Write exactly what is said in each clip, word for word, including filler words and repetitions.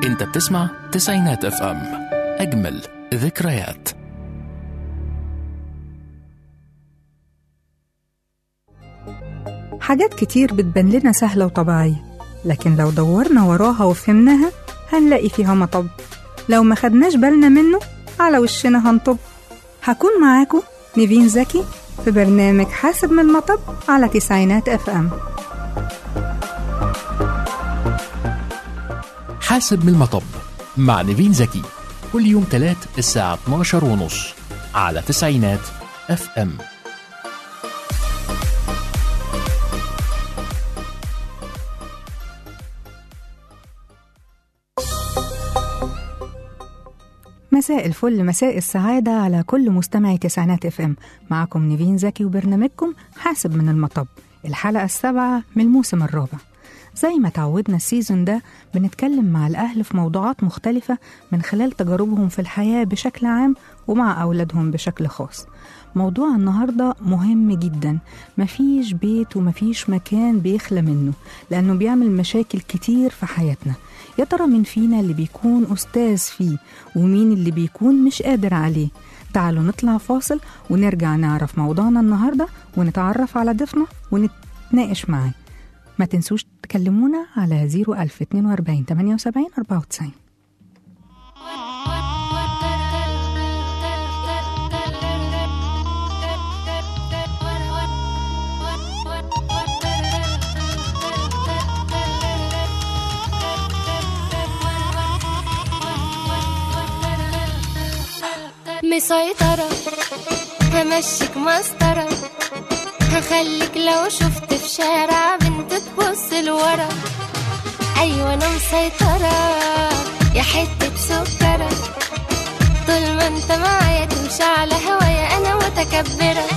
انت بتسمع تسعينات اف ام، اجمل ذكريات. حاجات كتير بتبان لنا سهلة وطبيعية، لكن لو دورنا وراها وفهمناها هنلاقي فيها مطب. لو ما خدناش بالنا منه على وشنا هنطب. هكون معاكم نيفين زكي في برنامج حاسب من المطب على تسعينات اف ام. حاسب من المطب مع نيفين زكي كل يوم تلات الساعة اتناشر ونص على تسعينات اف ام. مساء الفل، مساء السعادة على كل مستمعي تسعينات اف ام. معكم نيفين زكي وبرنامجكم حاسب من المطب، الحلقة السابعة من الموسم الرابع. زي ما تعودنا السيزون ده بنتكلم مع الأهل في موضوعات مختلفة من خلال تجاربهم في الحياة بشكل عام ومع أولادهم بشكل خاص. موضوع النهاردة مهم جدا، مفيش بيت ومفيش مكان بيخلى منه، لأنه بيعمل مشاكل كتير في حياتنا. يا ترى مين فينا اللي بيكون أستاذ فيه ومين اللي بيكون مش قادر عليه؟ تعالوا نطلع فاصل ونرجع نعرف موضوعنا النهاردة ونتعرف على ضيفنا ونتناقش معاه. ما تنسوش تكلمونا على زيرو ألف اتنين وأربعين تمانية وسبعين أربعة وتسعين. مسيطرة همشيك مسطرة، هخليك لو شفت في شارع بنت تبص لورا. أيوة أنا مسيطرة يا حتة سكرة، طول ما انت معايا تمشي على هوايا أنا متكبرة.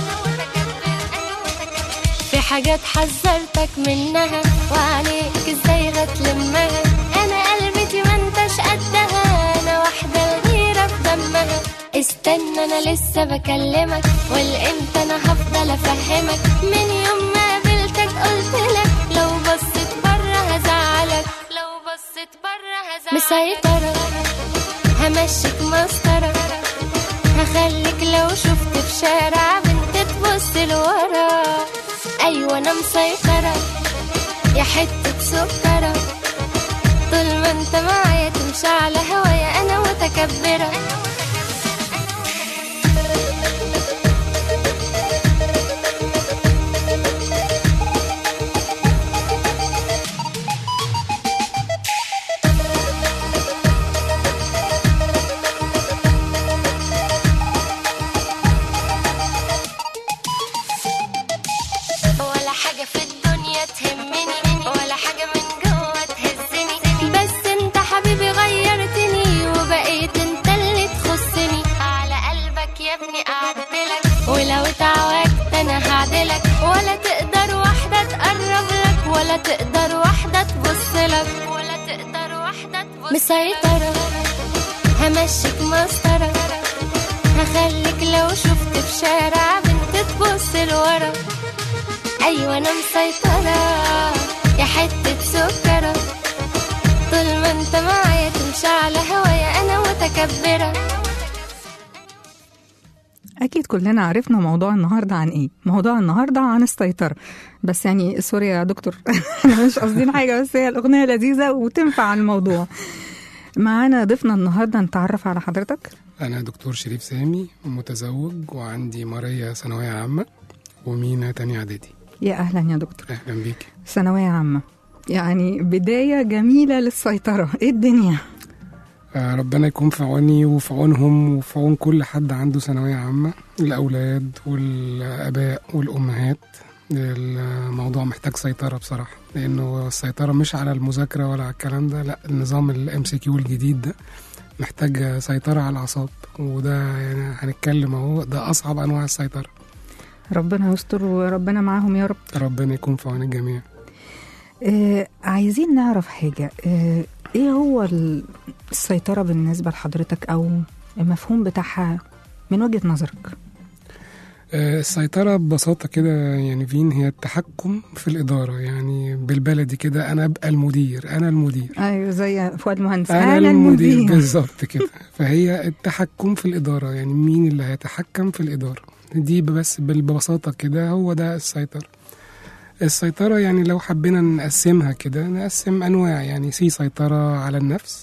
في حاجات حذرتك منها وعليك ازاي هتلمها، أنا قلبتي ما انتش قدها، أنا واحدة الغيرة في دمها. استنى أنا لسه بكلمك، والإمتى أنا هفضل أفهمك، من يوم ما قابلتك قلتلك لو بصيت برا هزعلك، لو بصيت برا هزعلك. مسيطرة همشيك مسطرة، هخليك لو شفت في شارع بنت تبص لورا. أيوة أنا مسيطرة يا حتة سكرة، طول ما انت معايا تمشي على هوايا أنا متكبرة. ولو اتعوجت انا هعدلك، ولا تقدر واحدة تقرب لك، ولا تقدر واحدة تبص لك، ولا تقدر واحدة تبص. مسيطرة همشيك مسطرة، هخليك لو شفت في شارع بنت تبص لورا. ايوه انا مسيطرة يا حتة سكرة، طول ما انت معايا تمشي على هوايا انا متكبرة. أكيد كلنا عرفنا موضوع النهاردة عن إيه. موضوع النهاردة عن السيطرة، بس يعني سوري يا دكتور أنا مش قصدين حاجة، بس هي الأغنية لذيذة وتنفع عن الموضوع. معانا ضيفنا النهاردة، نتعرف على حضرتك. أنا دكتور شريف سامي، متزوج وعندي ماريا ثانوية عامة ومينا تاني إعدادي. يا أهلا يا دكتور. أهلا بيك. ثانوية عامة يعني بداية جميلة للسيطرة، إيه الدنيا؟ آه ربنا يكون في عوني وفي عونهم وفي عون كل حد عنده ثانوية عامة، الأولاد والآباء والأمهات. الموضوع محتاج سيطرة بصراحة، لأنه السيطرة مش على المذاكرة ولا على الكلام ده، لا، النظام الام سي كيو الجديد ده محتاج سيطرة على الأعصاب، وده يعني هنتكلم اهو، ده أصعب أنواع السيطرة. ربنا يستر وربنا معاهم يا رب. ربنا يكون في عون الجميع. آه عايزين نعرف حاجة، آه ايه هو السيطرة بالنسبة لحضرتك، او المفهوم بتاعها من وجهة نظرك؟ آه، السيطرة ببساطة كده يعني فين هي التحكم في الإدارة، يعني بالبلدي كده أنا أبقى المدير، أنا المدير ايوه زي فؤاد مهندس، أنا, أنا المدير, المدير. بالظبط كده. فهي التحكم في الإدارة، يعني مين اللي هيتحكم في الإدارة دي، بس ببساطة كده هو ده السيطرة. السيطرة يعني لو حبينا نقسمها كده نقسم أنواع، يعني في سيطرة على النفس،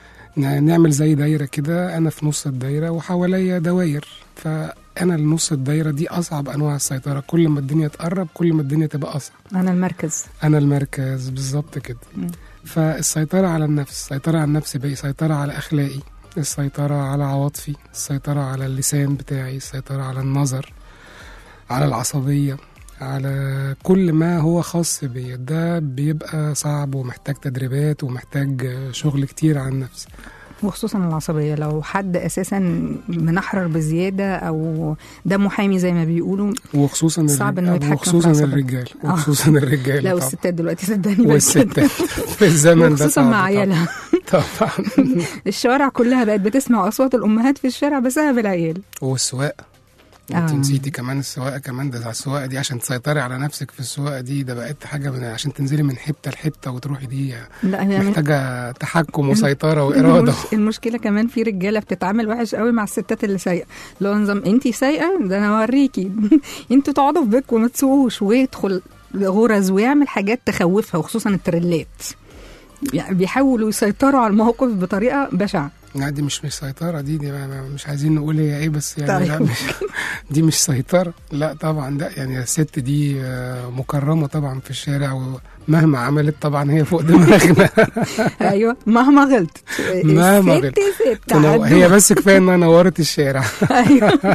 نعمل زي دايرة كده، أنا في نص الدايرة وحواليا دواير، فأنا النص الدايرة دي أصعب أنواع السيطرة، كل ما الدنيا تقرب كل ما الدنيا تبقى أصعب. أنا المركز أنا المركز بالظبط كده. م. فالسيطرة على النفس، السيطرة على النفس بقى السيطرة على أخلاقي، السيطرة على عواطفي، السيطرة على اللسان بتاعي، السيطرة على النظر، على العصبية، على كل ما هو خاص بي. ده بيبقى صعب ومحتاج تدريبات ومحتاج شغل كتير على النفس، وخصوصا العصبية. لو حد أساسا منحرر بزيادة أو ده محامي زي ما بيقولوا، وخصوصا صعب إنه يتحكم وخصوصا في الرجال وخصوصا الرجال لا والستات دلوقتي صدقني، والستات في الزمن ده خصوصا مع عيالها طبعا. الشوارع كلها بقت بتسمع أصوات الأمهات في الشارع بسبب العيال. والسواقة انت نسيتي كمان السواقه كمان، ده السواقه دي عشان تسيطري على نفسك في السواقه دي ده بقت حاجه من عشان تنزلي من حته لحته وتروحي دي محتاجه تحكم وسيطره واراده. المشكله كمان في رجاله بتتعامل وحش قوي مع الستات اللي سايقه، لو نظام انت سايقه ده انا اوريكي انتوا تقعدوا في بيتكم وما تسوقوش، ويدخل غرز ويعمل حاجات تخوفها، وخصوصا التريلات يعني بيحاولوا يسيطروا على الموقف بطريقه بشعه. لا دي مش مش سيطرة، دي دي مش عايزين نقول هي ايه، بس يعني لا مش دي مش سيطرة، لا طبعا. ده يعني الست دي مكرمة طبعا في الشارع، ومهما عملت طبعا هي فوق دماغنا. ايوه مهما غلطت مهما غلطت هي بس كفاية انها نورت الشارع. ايوه.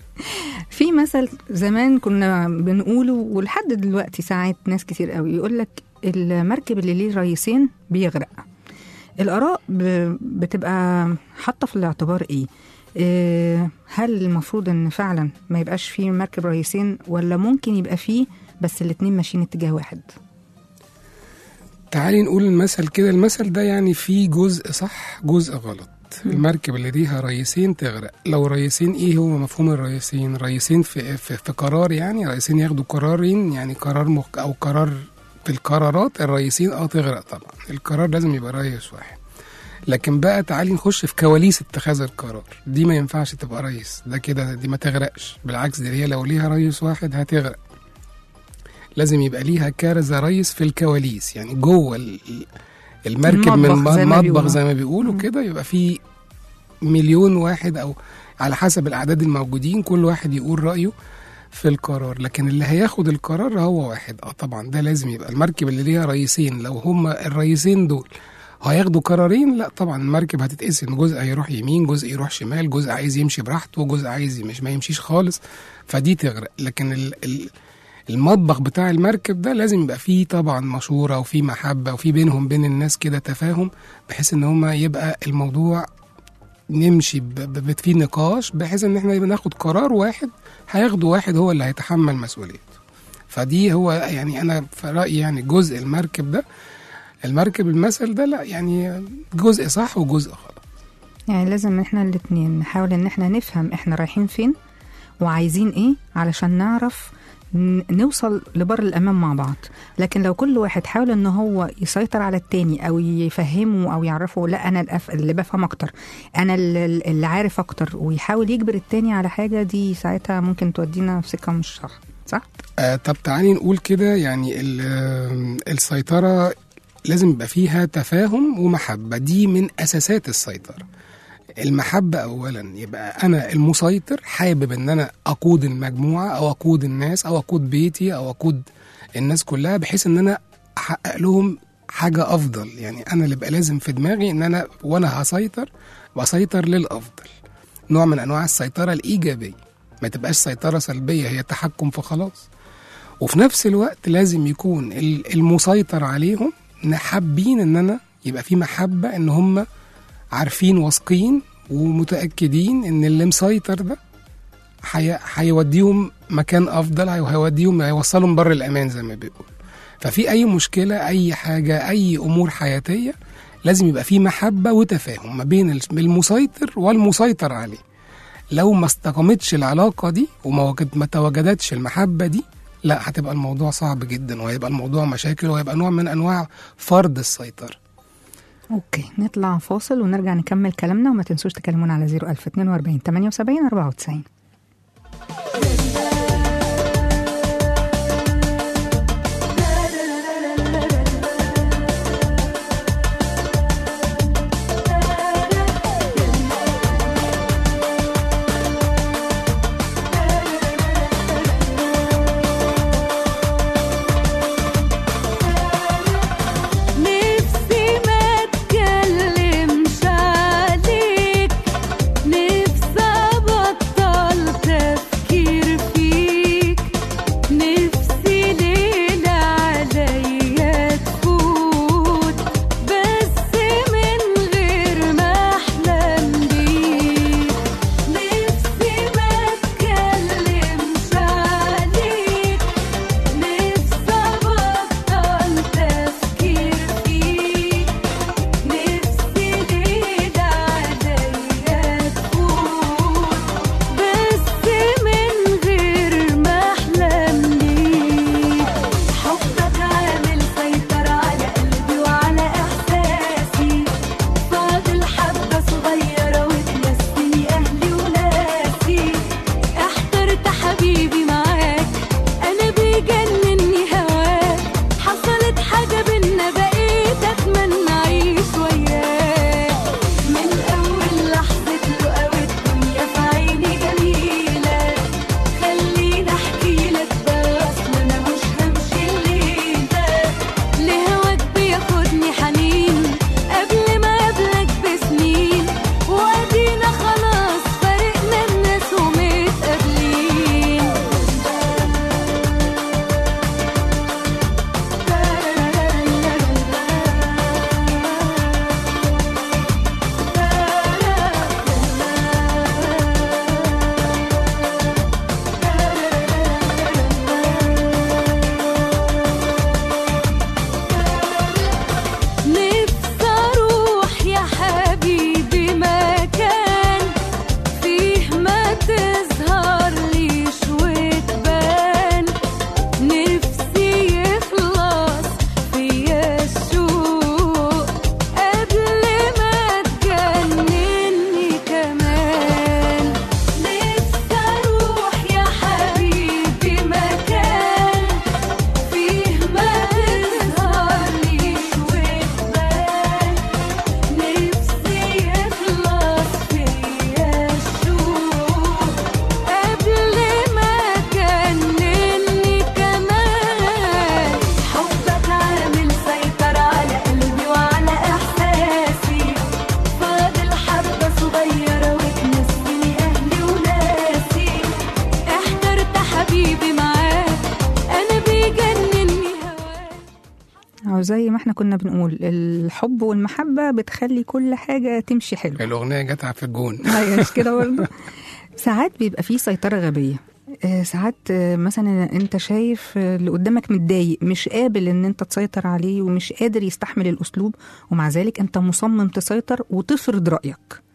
في مثل زمان كنا بنقوله ولحد دلوقتي ساعات ناس كتير قوي يقول لك المركب اللي ليه رئيسين بيغرق. الآراء بتبقى حاطة في الاعتبار إيه؟ إيه هل المفروض إن فعلا ما يبقاش فيه مركب رئيسين، ولا ممكن يبقى فيه بس الاتنين ماشيين اتجاه واحد؟ تعالي نقول المثل كده، المثل ده يعني فيه جزء صح جزء غلط. م. المركب اللي ليها رئيسين تغرق. لو رئيسين ايه هو مفهوم الرئيسين؟ رئيسين في, في, في قرار، يعني رئيسين ياخدوا قرارين، يعني قرار مخ او قرار في القرارات الرئيسين اه تغرق طبعا. القرار لازم يبقى رئيس واحد. لكن بقى تعالي نخش في كواليس اتخاذ القرار، دي ما ينفعش تبقى رئيس، ده كده دي ما تغرقش، بالعكس دي هي لو ليها رئيس واحد هتغرق. لازم يبقى ليها كذا رئيس في الكواليس، يعني جوه المركب من المطبخ زي ما بيقولوا كده، يبقى في مليون واحد او على حسب الاعداد الموجودين، كل واحد يقول رأيه في القرار، لكن اللي هياخد القرار هو واحد. اه طبعا ده لازم يبقى المركب اللي ليها رئيسين. لو هما الرئيسين دول هياخدوا قرارين، لا طبعا المركب هتتقسم، جزء هيروح يمين، جزء يروح شمال، جزء عايز يمشي براحته، جزء عايز مش ما يمشيش خالص، فدي تغرق. لكن ال ال المطبخ بتاع المركب ده لازم يبقى فيه طبعا مشورة وفيه محبة وفيه بينهم بين الناس كده تفاهم، بحيث ان هما يبقى الموضوع نمشي فيه نقاش، بحيث ان احنا ناخد قرار واحد هياخده واحد هو اللي هيتحمل مسؤوليته. فدي هو يعني انا في رأيي يعني جزء المركب ده، المركب المثل ده لا يعني جزء صح وجزء غلط. يعني لازم احنا الاتنين نحاول ان احنا نفهم احنا رايحين فين وعايزين ايه، علشان نعرف نوصل لبر الأمام مع بعض. لكن لو كل واحد حاول ان هو يسيطر على التاني او يفهمه او يعرفه لا انا اللي بفهم اكتر، انا اللي عارف اكتر، ويحاول يجبر التاني على حاجة، دي ساعتها ممكن تودينا في سكة مش صح. صح؟ آه طب تعالي نقول كده، يعني السيطرة لازم يبقى فيها تفاهم ومحبة، دي من أساسات السيطرة. المحبة أولا، يبقى أنا المسيطر حابب أن أنا أقود المجموعة أو أقود الناس أو أقود بيتي أو أقود الناس كلها، بحيث أن أنا أحقق لهم حاجة أفضل. يعني أنا اللي بقى لازم في دماغي أن أنا وأنا هسيطر وأسيطر للأفضل، نوع من أنواع السيطرة الإيجابية، ما تبقاش سيطرة سلبية هي تحكم فخلاص. وفي نفس الوقت لازم يكون المسيطر عليهم حابين ان انا يبقى في محبة، ان هم عارفين واثقين ومتأكدين ان اللي مسيطر ده هيوديهم مكان افضل، هيوديهم هيوصلهم بر الامان زي ما بيقول. ففي اي مشكلة، اي حاجة، اي امور حياتية، لازم يبقى في محبة وتفاهم ما بين المسيطر والمسيطر عليه. لو ما استقامتش العلاقة دي وما وجد ما تواجدتش المحبة دي، لا هتبقى الموضوع صعب جدا، وهيبقى الموضوع مشاكل، وهيبقى نوع من أنواع فرض السيطرة. اوكي، نطلع فاصل ونرجع نكمل كلامنا، وما تنسوش تكلمونا على صفر ألف اتنين وأربعين تمانية وسبعين أربعة وتسعين. زي ما احنا كنا بنقول الحب والمحبة بتخلي كل حاجة تمشي حلو. الأغنية جت في الجون. أيوة مش كده برضه. ساعات بيبقى فيه سيطرة غبية، ساعات مثلا انت شايف اللي قدامك متضايق مش قابل ان انت تسيطر عليه ومش قادر يستحمل الأسلوب، ومع ذلك انت مصمم تسيطر وتفرض رأيك.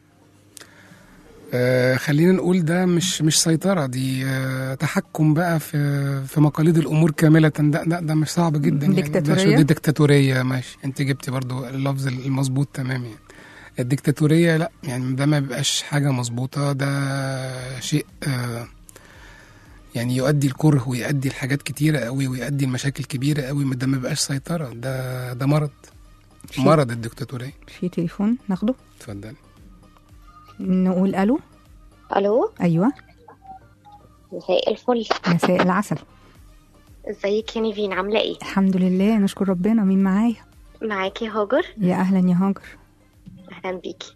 آه خلينا نقول ده مش مش سيطرة، دي آه تحكم بقى في في مقاليد الأمور كاملة. ده ده, ده مش صعب جدا يعني. ديكتاتورية. دي ديكتاتورية ماشي، انت جبتي برضو اللفظ المظبوط تمام يعني. الديكتاتورية لا يعني ده ما بيبقاش حاجة مظبوطة، ده شيء آه يعني يؤدي الكره ويؤدي الحاجات كتيرة قوي ويؤدي المشاكل كبيرة قوي. ده ما بيبقاش سيطرة، ده ده مرض، مرض الديكتاتورية. في تليفون ناخده؟ اتفضلي. نقول الو. الو ايوه مساء الفل. مساء العسل. ازيك يا نيفين، عامله ايه؟ الحمد لله نشكر ربنا. مين معايا؟ معاكي هاجر. يا اهلا يا هاجر. اهلا بيكي.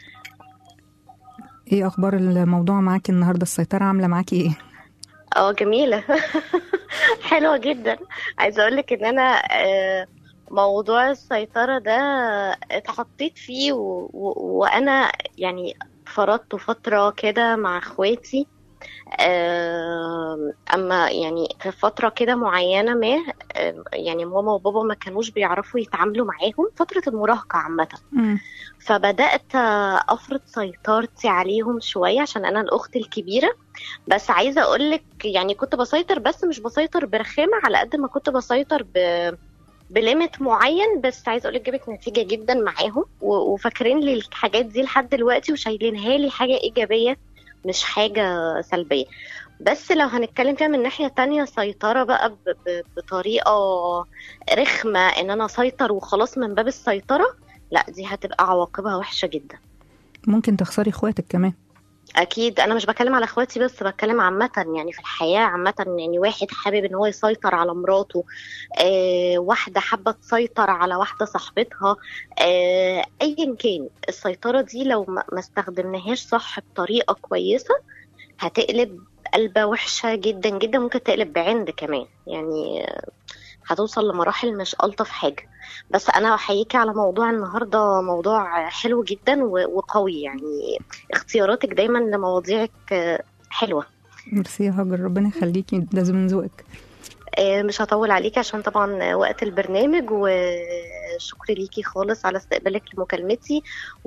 ايه اخبار الموضوع معاكي النهارده؟ السيطره عامله معاكي ايه؟ اه جميله. حلوه جدا. عايزه اقول لك ان انا موضوع السيطره ده اتحطيت فيه و... و... وانا يعني فرضته فتره كده مع اخواتي. آه، اما يعني في فتره كده معينه ما، آه، يعني ماما وبابا ما كانوش بيعرفوا يتعاملوا معاهم فتره المراهقه عامه. مم. فبدات آه، افرض سيطرتي عليهم شويه عشان انا الاخت الكبيره. بس عايزه اقول لك يعني كنت بسيطر، بس مش بسيطر برخامه على قد ما كنت بسيطر ب بليمت معين. بس عايزه اقول لك جابت نتيجه جدا معاهم، و- وفاكرين لي الحاجات دي لحد دلوقتي وشايلينها لي حاجه ايجابيه مش حاجه سلبيه. بس لو هنتكلم فيها من ناحيه تانية، سيطره بقى ب- ب- بطريقه رخمه ان انا اسيطر وخلاص من باب السيطره، لا دي هتبقى عواقبها وحشه جدا. ممكن تخسري اخواتك كمان. اكيد انا مش بتكلم على اخواتي بس، بتكلم عامه يعني في الحياه عامه. يعني واحد حابب ان هو يسيطر على مراته، آه واحده حابه تسيطر على واحده صاحبتها، آه ايا كان السيطره دي لو ما ما استخدمناهاش صح بطريقه كويسه هتقلب قلبه وحشه جدا جدا، ممكن تقلب بعند كمان. يعني آه، هتوصل لمراحل مش ألطف حاجة. بس أنا أحييكي على موضوع النهاردة، موضوع حلو جدا و- وقوي. يعني اختياراتك دايما لمواضيعك آه، حلوة. ميرسي يا هاجر، ربنا يخليكي، ده من ذوقك. آه، مش هطول عليكي عشان طبعا وقت البرنامج، وشكرا ليكي خالص على استقبالك لمكالمتي،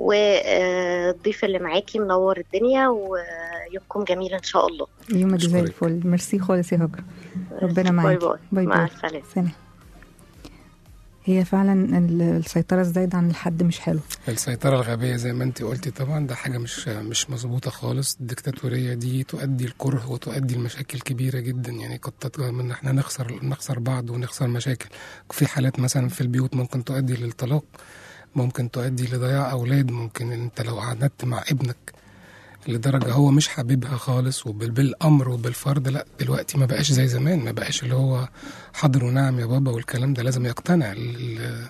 والضيف اللي معاكي منور الدنيا، ويومكم جميل إن شاء الله. يومك زي أشكرك. الفل. ميرسي خالص يا هاجر، ربنا باي معاكي. باي. باي مع باي. السلامة. سلام. هي فعلا ال- السيطرة الزايدة عن الحد مش حلو. السيطرة الغبية زي ما انت قلتي طبعا ده حاجة مش مش مظبوطة خالص. الدكتاتورية دي تؤدي الكره وتؤدي لمشاكل كبيرة جدا. يعني قد تطلع ان احنا نخسر نخسر بعض ونخسر مشاكل. في حالات مثلا في البيوت ممكن تؤدي للطلاق، ممكن تؤدي لضياع أولاد. ممكن انت لو قعدت مع ابنك لدرجة هو مش حاببها خالص وبالأمر وبالفرض، لا دلوقتي ما بقاش زي زمان. ما بقاش اللي هو حاضر ونعم يا بابا والكلام ده. لازم يقتنع ال-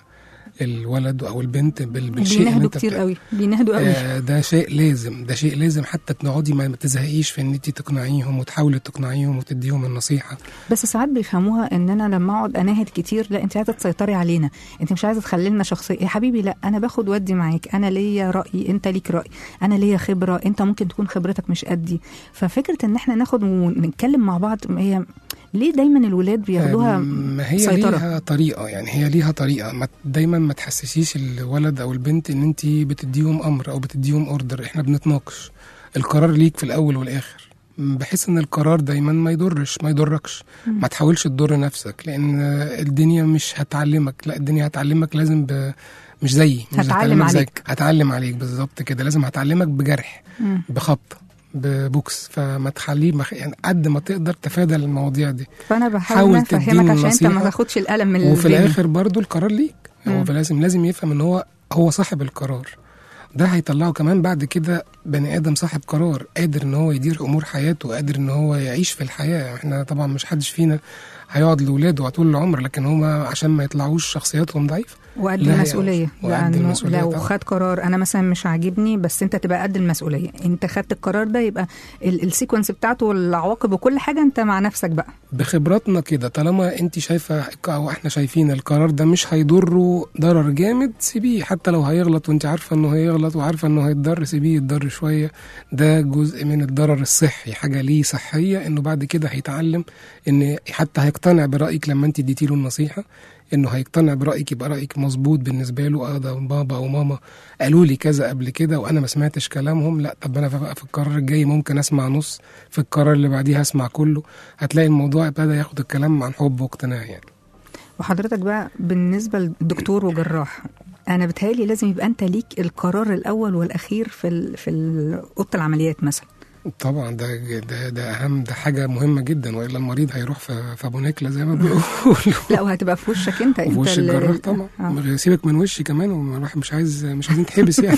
الولد او البنت بال- بالشيء اللي بينهدوا انت كتير بت- قوي، بينهدوا قوي. آه، ده شيء لازم، ده شيء لازم حتى تقعدي ما تزهقيش في ان انت تقنعيهم وتحاولي تقنعيهم وتديهم النصيحة. بس ساعات بيفهموها ان انا لما اقعد اناهد كتير، لا انت عايزه تسيطري علينا، انت مش عايزه تخلي لنا شخصيه. يا حبيبي لا، انا باخد ودي معاك، انا ليا راي انت ليك راي، انا ليا خبره انت ممكن تكون خبرتك مش قدي. ففكره ان احنا ناخد ونتكلم مع بعض، هي ليه دايما الولاد بياخدوها ما هي سيطرة؟ ليها طريقة. يعني هي ليها طريقة. ما دايما ما تحسسيش الولد او البنت ان انت بتديهم امر او بتديهم اوردر. احنا بنتناقش، القرار ليك في الاول والاخر. بحيث ان القرار دايما ما يضرش ما يضركش. ما تحاولش تضر نفسك، لان الدنيا مش هتعلمك. لا الدنيا هتعلمك لازم ب... مش زيي، مش هتعلم هتعلمك عليك. زيك. هتعلم عليك بالظبط كده. لازم هتعلمك بجرح، مم. بخبط، ببوكس. فما تخليه مخ... يعني قد ما تقدر تفادى المواضيع دي. فانا بحاول حاول افهمك تديني عشان انت ما النصيحة. تاخدش القلم من وفي الدنيا. الاخر برضو القرار ليك. هو مم. لازم لازم يفهم ان هو هو صاحب القرار. ده هيطلعه كمان بعد كده بني ادم صاحب قرار، قادر ان هو يدير امور حياته، قادر ان هو يعيش في الحياه. احنا طبعا مش حدش فينا هيقعد لاولاده طول العمر، لكن هما عشان ما يطلعوش شخصياتهم ضعيفه. وقد لا المسؤوليه، وقد لانه المسؤولية لو طبعا. خد قرار انا مثلا مش عاجبني، بس انت تبقى قد المسؤوليه. انت خدت القرار ده، يبقى ال- السيكونس بتاعته والعواقب وكل حاجه انت مع نفسك بقى. بخبراتنا كده، طالما انت شايفه او احنا شايفين القرار ده مش هيضره ضرر جامد، سيبيه. حتى لو هيغلط وانت عارفه انه هيغلط وعارفه انه هيتضر، سيبيه يتضر شويه. ده جزء من الضرر الصحي، حاجه ليه صحيه، انه بعد كده هيتعلم ان حتى هيقتنع برايك لما انت اديتي له النصيحه. انه هيقتنع برايك، يبقى رايك مظبوط بالنسبه له. اه ده بابا او ماما قالوا لي كذا قبل كده وانا ما سمعتش كلامهم، لا طب انا بقى في القرار الجاي ممكن اسمع نص، في القرار اللي بعديها اسمع كله. هتلاقي الموضوع ابتدى ياخد الكلام عن حب واقتناع يعني. وحضرتك بقى بالنسبه للدكتور وجراح، انا بتهيألي لازم يبقى انت ليك القرار الاول والاخير في ال في ال- اوضه العمليات مثلا. طبعا ده ده ده اهم، ده حاجه مهمه جدا، والا المريض هيروح في في ابو نكله زي ما بيقولوا. لا وهتبقى في وشك انت، وفي انت وش ال- الجراح طبعا. آه. سيبك من وشي كمان، والواحد مش عايز مش عايزين تحبس يعني.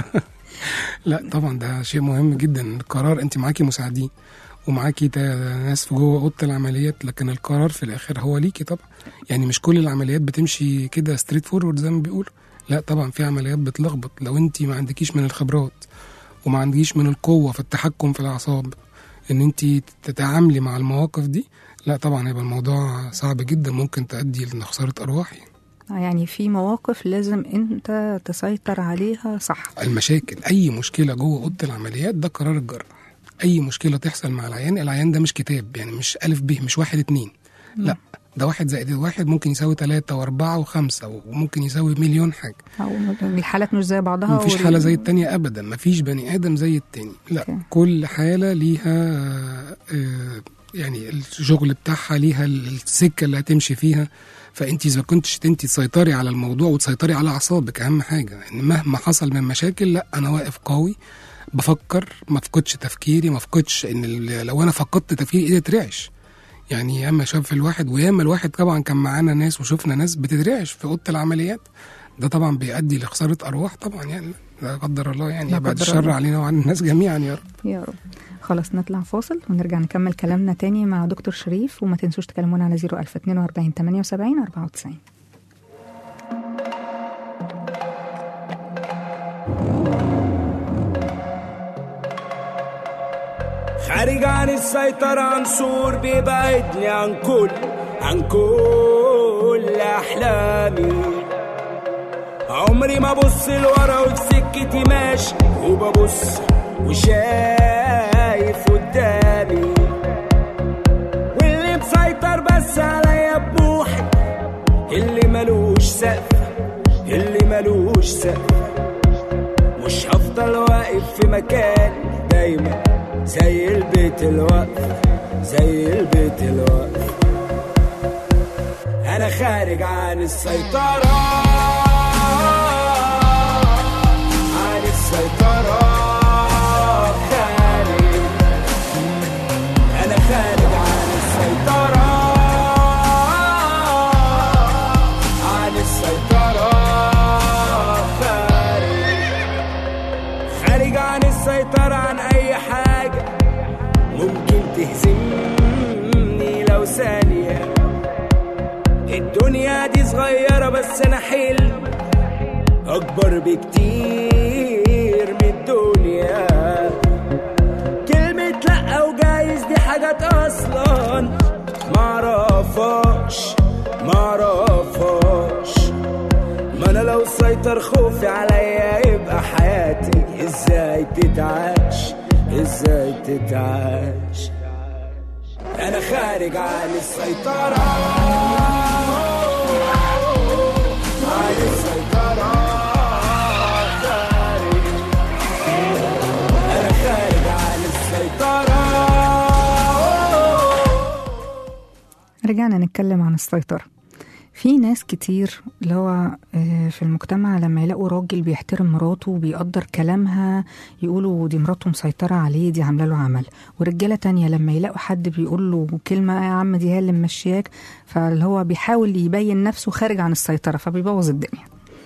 لا طبعا ده شيء مهم جدا. القرار انت معاكي مساعدين ومعاكي تا- ناس في جوه اوضه العمليات، لكن القرار في الاخر هو ليكي طبعا. يعني مش كل العمليات بتمشي كده ستريت فورورد زي ما بيقولوا. لا طبعا في عمليات بتلخبط لو انت ما عندكيش من الخبرات وما عندكيش من القوه في التحكم في الاعصاب ان انت تتعاملي مع المواقف دي. لا طبعا هيبقى الموضوع صعب جدا، ممكن تؤدي لخساره ارواح يعني. يعني في مواقف لازم انت تسيطر عليها صح. المشاكل، اي مشكله جوه اوضه العمليات ده قرار الجراح. اي مشكله تحصل مع العيان، العيان ده مش كتاب، يعني مش الف ب، مش واحد اتنين، لا ده واحد زائد واحد ممكن يساوي ثلاثة واربعة وخمسة، وممكن يساوي مليون حاجة. أو الحالات مش زي بعضها، مفيش وال... حالة زي التانية أبدا، مفيش بني آدم زي التاني، لا okay. كل حالة ليها آه يعني الشغل بتاعها، ليها السكة اللي هتمشي فيها. فأنت إذا كنتش أنت تسيطري على الموضوع وتسيطري على أعصابك، أهم حاجة إن مهما حصل من مشاكل، لا أنا واقف قوي بفكر، ما فقدش تفكيري، ما فقدش إن لو أنا فقدت تفكيري إيدي ترعش. يعني ياما شاف الواحد، وياما الواحد طبعا كان معانا ناس وشوفنا ناس بتترعش في اوضه العمليات، ده طبعا بيؤدي لخساره ارواح طبعا، يعني لا قدر الله، يعني بعد الشر الله علينا وعن الناس جميعا يا رب يا رب. خلاص نطلع فاصل ونرجع نكمل كلامنا تاني مع دكتور شريف، وما تنسوش تكلمونا على صفر ألف اتنين وأربعين تمانية وسبعين أربعة وتسعين. خارج عن السيطرة، عنصر بيبعدني عن كل عن كل أحلامي. عمري ما ببص لورا وفي سكتي ماشي، وببص وشايف قدامي، واللي مسيطر بس عليا بروحي، اللي ملوش سقف اللي ملوش سقف. مش هفضل واقف في مكان دايما زي البيت الوقف، زي البيت الوقف. أنا خارج عن السيطرة، عن السيطرة، خارج. أنا خارج عن السيطرة، عن السيطرة، خارج. خارج عن السيطرة، عن أي حاجة ممكن تهزمني لو ثانية. الدنيا دي صغيرة بس أنا حلم أكبر بكتير من الدنيا. كلمة لأ وجايز دي حاجات أصلا معرفاش معرفاش. ما أنا لو سيطر خوفي عليا يبقى حياتي إزاي تتعاش إزاي تتعاش. أنا خارج عن السيطرة، عن السيطرة، خارج. أنا خارج عن السيطرة. رجعنا نتكلم عن السيطرة. في ناس كتير اللي هو في المجتمع لما يلاقوا راجل بيحترم مراته وبيقدر كلامها يقولوا دي مراته مسيطرة عليه، دي عامله له عمل. ورجالة تانية لما يلاقوا حد بيقول له كلمة يا عم دي هي اللي ممشياك، فاللي هو بيحاول يبين نفسه خارج عن السيطرة فبيبوظ الدنيا.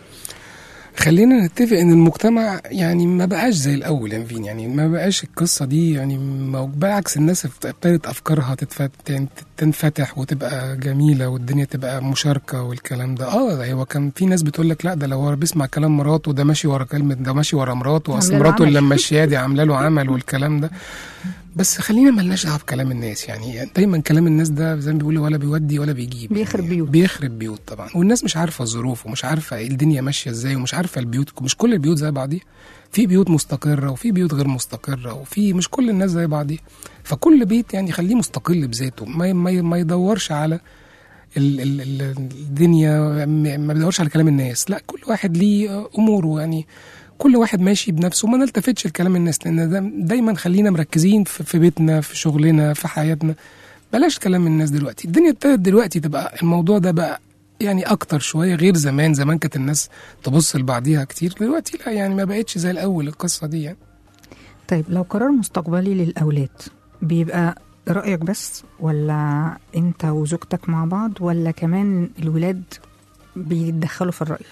خلينا نتفق ان المجتمع يعني ما بقاش زي الاول يا نفين، يعني ما بقاش القصه دي، يعني بالعكس الناس ابتدت افكارها تنفتح وتبقى جميله والدنيا تبقى مشاركه والكلام ده. اه هو كان في ناس بتقول لك لا ده لو هو بيسمع كلام مراته ده ماشي ورا كلمه، ده ماشي ورا مراته، اصل مراته اللي ماشيه دي عامله له عمل والكلام ده. بس خلينا ملناش دعوه بكلام الناس، يعني دايما كلام الناس ده زي ما بيقولوا ولا بيودي ولا بيجيب، بيخرب بيوت بيخرب بيوت طبعا. والناس مش عارفه الظروف ومش عارفه الدنيا ماشيه ازاي ومش عارفه البيوت، مش كل البيوت زي بعضيها، في بيوت مستقره وفي بيوت غير مستقره، وفي مش كل الناس زي بعضيها. فكل بيت يعني خليه مستقل بذاته، ما ما, ما يدورش على ال ال ال الدنيا، ما بيدورش على كلام الناس، لا كل واحد ليه اموره، يعني كل واحد ماشي بنفسه، ما نلتفتش لكلام الناس، لان دايما خلينا مركزين في بيتنا في شغلنا في حياتنا، بلاش كلام الناس. دلوقتي الدنيا ابتدت دلوقتي تبقى الموضوع ده بقى يعني اكتر شويه غير زمان. زمان كانت الناس تبص لبعضيها كتير، دلوقتي لا، يعني ما بقتش زي الاول القصه دي يعني. طيب لو قرار مستقبلي للاولاد بيبقى رايك بس، ولا انت وزوجتك مع بعض، ولا كمان الولاد بيتدخلوا في الراي؟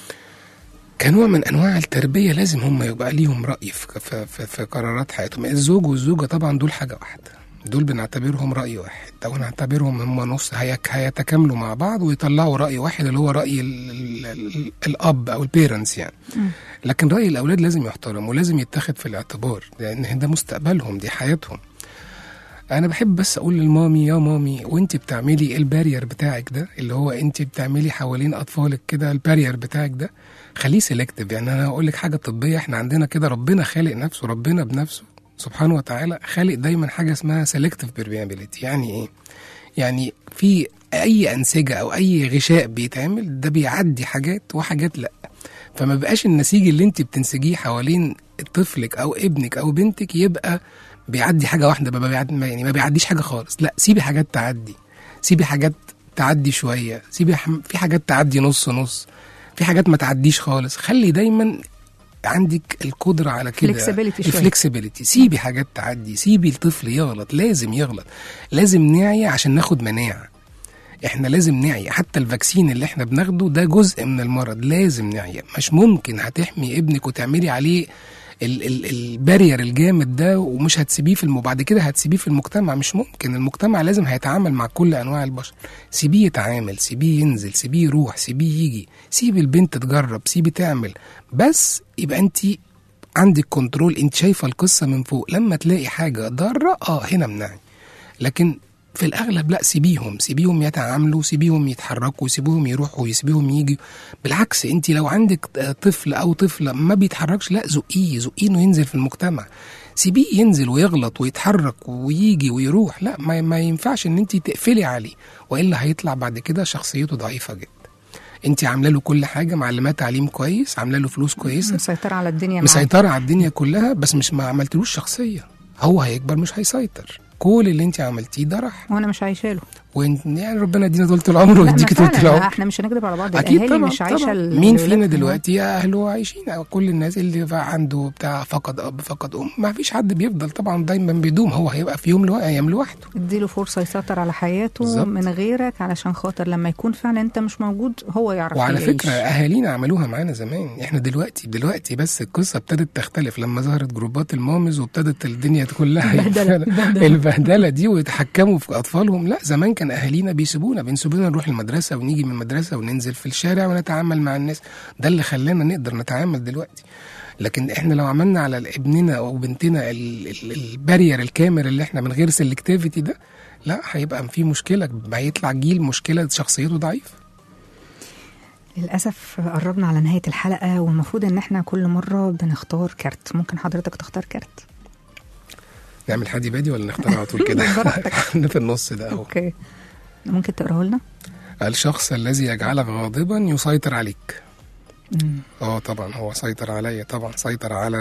كنوع من انواع التربيه لازم هم يبقى ليهم راي في, في, في, في قرارات حياتهم. الزوج والزوجه طبعا دول حاجه واحده، دول بنعتبرهم راي واحد، او نعتبرهم هم نص هيتكاملوا مع بعض ويطلعوا راي واحد اللي هو راي ال ال ال الاب او البيرنتس يعني. م. لكن راي الاولاد لازم يحترم ولازم يتاخد في الاعتبار، لان ده مستقبلهم، دي حياتهم. انا بحب بس اقول للمامي يا مامي وانت بتعملي البارير بتاعك ده، اللي هو انت بتعملي حوالين اطفالك كده البارير بتاعك ده، خليه سيلكتيف. يعني انا هقول لك حاجه طبيه، احنا عندنا كده ربنا خالق نفسه، ربنا بنفسه سبحانه وتعالى خالق دايما حاجه اسمها سيلكتيف بيرميابيليتي. يعني ايه؟ يعني في اي انسجه او اي غشاء بيتعمل ده بيعدي حاجات وحاجات لا. فما بقاش النسيج اللي انت بتنسجيه حوالين طفلك او ابنك او بنتك يبقى بيعدي حاجه واحده، ما بيعد يعني ما بيعديش حاجه خالص. لا، سيبي حاجات تعدي، سيبي حاجات تعدي شويه، سيبي حم... في حاجات تعدي نص نص، في حاجات ما تعديش خالص. خلي دايما عندك القدره على كده، الفلكسبيليتي. سيبي حاجات تعدي، سيبي الطفل يغلط، لازم يغلط، لازم نعي عشان ناخد مناعه. احنا لازم نعي، حتى الفاكسين اللي احنا بناخده ده جزء من المرض، لازم نعي. مش ممكن هتحمي ابنك وتعملي عليه البارير الجامد ده ومش هتسيبيه في الم... بعد كده هتسيبيه في المجتمع. مش ممكن. المجتمع لازم هيتعامل مع كل انواع البشر. سيبيه يتعامل، سيبيه ينزل، سيبيه يروح، سيبيه يجي، سيبي البنت تجرب، سيبي تعمل، بس يبقى انت عندك كنترول، انت شايفه القصه من فوق. لما تلاقي حاجه ضاره اه هنا منعي، لكن في الاغلب لا، سيبيهم سيبيهم يتعاملوا، سيبيهم يتحركوا، سيبيهم يروحوا، سيبيهم يجي. بالعكس، انت لو عندك طفل او طفله ما بيتحركش، لا زقيه زقيه انه ينزل في المجتمع، سيبيه ينزل ويغلط ويتحرك ويجي ويروح. لا، ما, ما ينفعش ان انت تقفلي عليه، والا هيطلع بعد كده شخصيته ضعيفه جدا. انت عامله له كل حاجه، معلماه تعليم كويس، عامله له فلوس كويسه، مسيطره على الدنيا، مسيطره على الدنيا كلها، بس مش ما عملتلوش شخصيه. هو هيكبر مش هيسيطر. كل اللي انت عملتيه ده راح، وانا مش عايشه له. وانت يعني ربنا يدينا طول العمر ويديكي طول العمر. احنا مش هنكذب على بعض، اكيد طبعا مش عايشه. مين فينا دلوقتي اهله عايشين؟ كل الناس اللي عنده بتاع فقد اب فقد ام، ما فيش حد بيفضل طبعا دايما بيدوم. هو هيبقى في يوم لو ايام لوحده. اديله فرصه يسيطر على حياته بالزبط. من غيرك، علشان خاطر لما يكون فعلا انت مش موجود هو يعرف. وعلى يعيش. فكره اهالينا عملوها معانا زمان. احنا دلوقتي دلوقتي بس القصه ابتدت تختلف لما ظهرت جروبات المامز وابتدت الدنيا كلها البهدله دي ويتحكموا في اطفالهم. لا، زمان كان اهالينا بيسيبونا بنسيبونا نروح المدرسه ونيجي من المدرسه وننزل في الشارع ونتعامل مع الناس. ده اللي خلانا نقدر نتعامل دلوقتي. لكن احنا لو عملنا على ابننا او بنتنا البارير الكامل اللي احنا من غير سيلكتيفيتي ده، لا هيبقى في مشكله، هيطلع جيل مشكله شخصيته ضعيفه. للأسف قربنا على نهاية الحلقة، والمفروض ان احنا كل مرة بنختار كارت. ممكن حضرتك تختار كارت؟ نعمل حدي بادي ولا نختار على طول كده؟ احنا في النص ده اهو. اوكي، ممكن تقراه لنا؟ الشخص الذي يجعلك غاضبا يسيطر عليك. اه طبعا هو سيطر عليا، طبعا سيطر على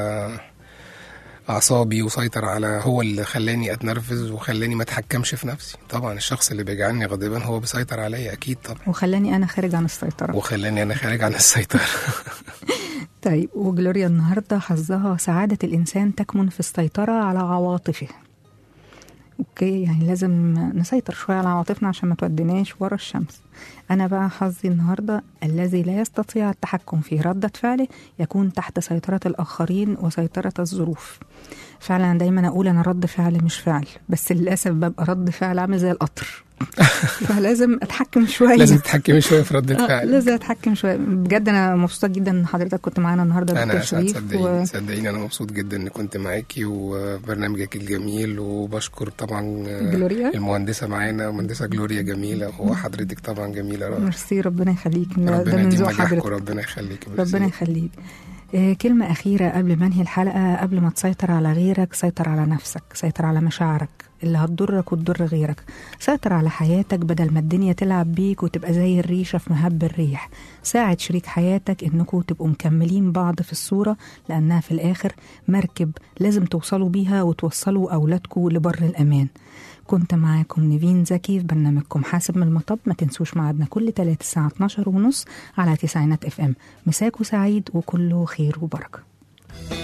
اعصابي وسيطر على، هو اللي خلاني اتنرفز وخلاني ما اتحكمش في نفسي. طبعا الشخص اللي بيجعلني غاضبا هو بيسيطر عليا اكيد طبعا، وخلاني انا خارج عن السيطره وخلاني انا خارج عن السيطره. طيب، وجلوريا النهارده حظها سعاده الانسان تكمن في السيطره على عواطفه. اوكي، يعني لازم نسيطر شويه على عواطفنا عشان ما توديناش ورا الشمس. انا بقى حظي النهارده الذي لا يستطيع التحكم في ردة فعله يكون تحت سيطرة الآخرين وسيطرة الظروف. فعلا دايما أقول أنا رد فعل مش فعل، بس للأسف ببقى رد فعل عامل زي القطر. فلازم أتحكم شوية، لازم تتحكمي شوية في ردة فعل. لازم أتحكم شوية. بجد أنا مبسوطة جدا إن حضرتك كنت معانا النهاردة. أنا صدقيني و... صدقيني أنا مبسوط جدا إن كنت معاكي وبرنامجك الجميل، وبشكر طبعا جلوريا المهندسة معانا، المهندسة جلوريا جميلة، وحضرتك طبعا جميلة. ميرسي، ربنا يخليك. ربنا يديم نجاحك وربنا يخليك. ربنا يخليك. آه كلمة أخيرة قبل ما انهي الحلقة. قبل ما تسيطر على غيرك، سيطر على نفسك، سيطر على مشاعرك اللي هتضرك وتضر غيرك، سيطر على حياتك بدل ما الدنيا تلعب بيك وتبقى زي الريشة في مهب الريح. ساعد شريك حياتك انكم تبقوا مكملين بعض في الصورة، لأنها في الآخر مركب لازم توصلوا بيها وتوصلوا أولادكم لبر الأمان. كنت معاكم نيفين زكي في برنامجكم حاسب من المطب. ما تنسوش معادنا كل تلات الساعة اتناشر ونص على تسعينات اف ام. مساكوا سعيد وكله خير وبركة.